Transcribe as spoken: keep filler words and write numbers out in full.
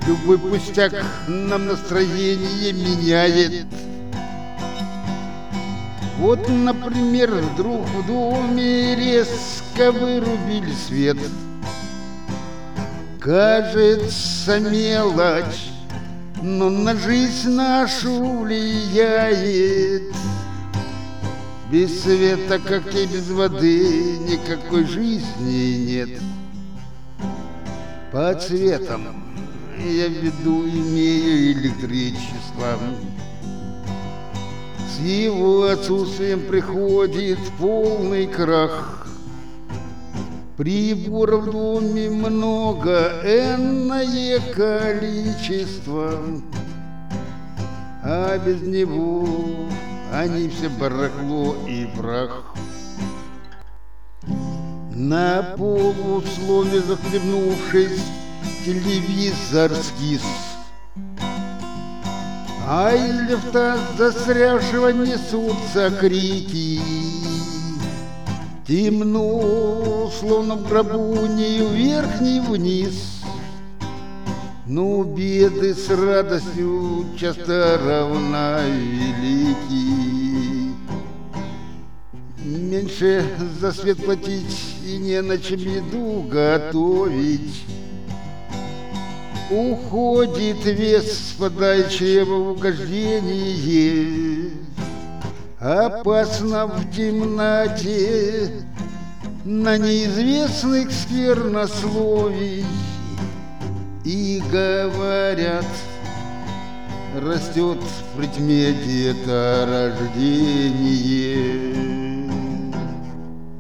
Любой пустяк нам настроение меняет. Вот, например, вдруг в доме резко вырубили свет. Кажется, мелочь, но на жизнь нашу влияет. Без света, как и без воды, никакой жизни нет. Под светом я в виду имею электричество. С его отсутствием приходит полный крах. Приборов в доме много, энное количество, а без него они все барахло и прах. На полуслове захлебнувшись, телевизор скис, а из лифта застрявшего несутся крики. Темно, словно в гробу, ни вверх, ни вниз, но беды с радостью часто равновелики. Меньше за свет платить и не на чем еду готовить. Уходит вес, спадающий в угождение. Опасно в темноте на неизвестных сквернословий. И говорят, растет в притьме деторождение.